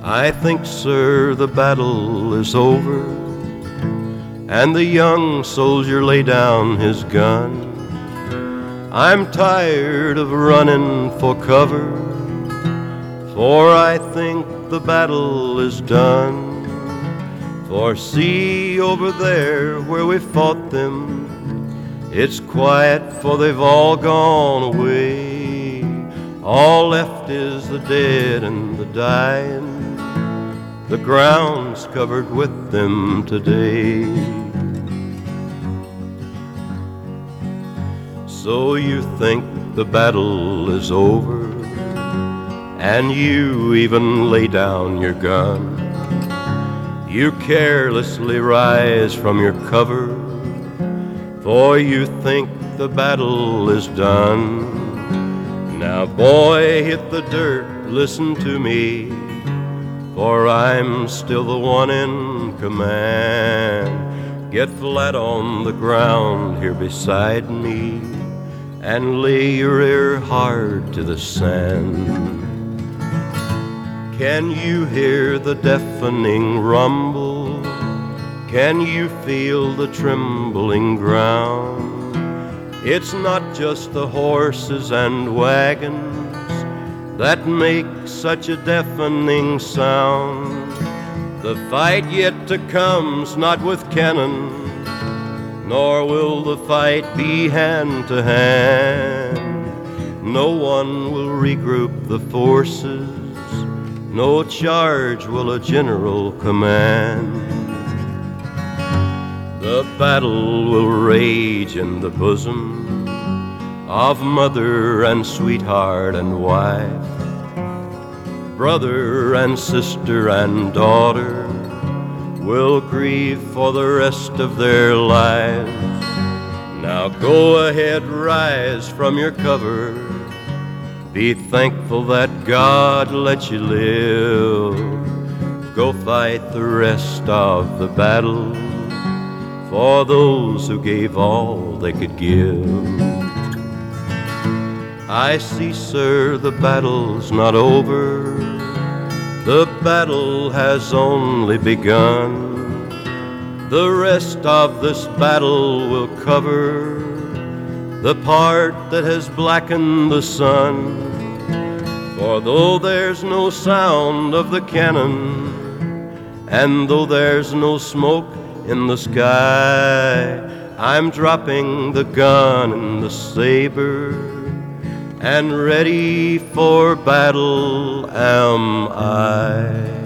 I think, sir, the battle is over, and the young soldier lay down his gun. I'm tired of running for cover, for I think the battle is done. For see over there where we fought them, it's quiet, for they've all gone away. All left is the dead and the dying, the ground's covered with them today. So you think the battle is over, and you even lay down your gun. You carelessly rise from your cover, for you think the battle is done. Now, boy, hit the dirt, listen to me, for I'm still the one in command. Get flat on the ground here beside me, and lay your ear hard to the sand. Can you hear the deafening rumble? Can you feel the trembling ground? It's not just the horses and wagons that make such a deafening sound. The fight yet to come's not with cannon, nor will the fight be hand to hand. No one will regroup the forces, no charge will a general command. The battle will rage in the bosom of mother and sweetheart and wife, brother and sister and daughter will grieve for the rest of their lives. Now go ahead, rise from your cover, be thankful that God let you live. Go fight the rest of the battle for those who gave all they could give. I see, sir, the battle's not over, the battle has only begun. The rest of this battle will cover the part that has blackened the sun. For though there's no sound of the cannon, and though there's no smoke in the sky, I'm dropping the gun and the saber, and ready for battle am I.